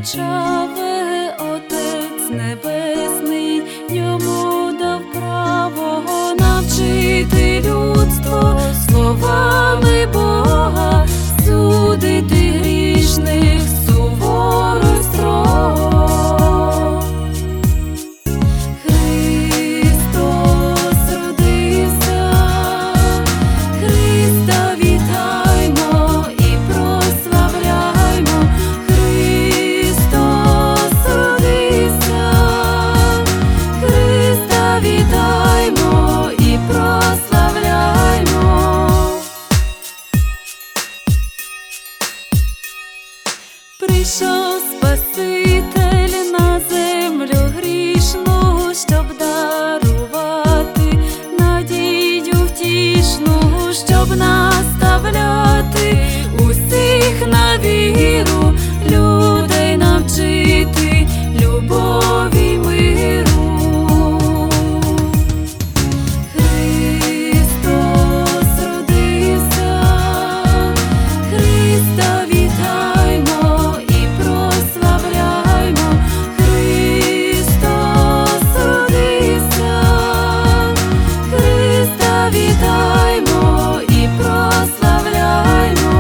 величаве Отець Небесний, йому дав право навчити людство словами Бога, судити грішних суворо й строго. Христос родився, Христа вітаймо і прославляймо. Христос родився, Христа вітаймо і прославляймо. Прийшов Спаситель на землю грішну, щоб дарувати надію втішну, щоб наставляти усіх на віру, людей навчити любові й миру. Христос родився, Христа вітаймо і прославляймо. Христос родився, Христа вітаймо і прославляймо.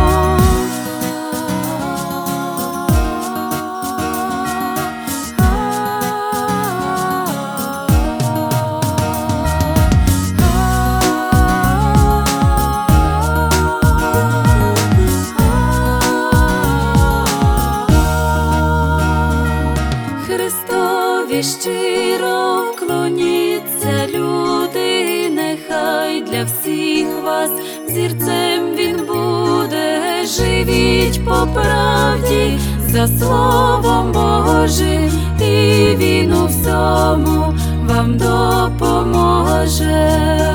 Христові щиро вклоніться люди, нехай для всіх вас зірцем він буде. Живіть по правді за Словом Божим, і він у всьому вам допоможе.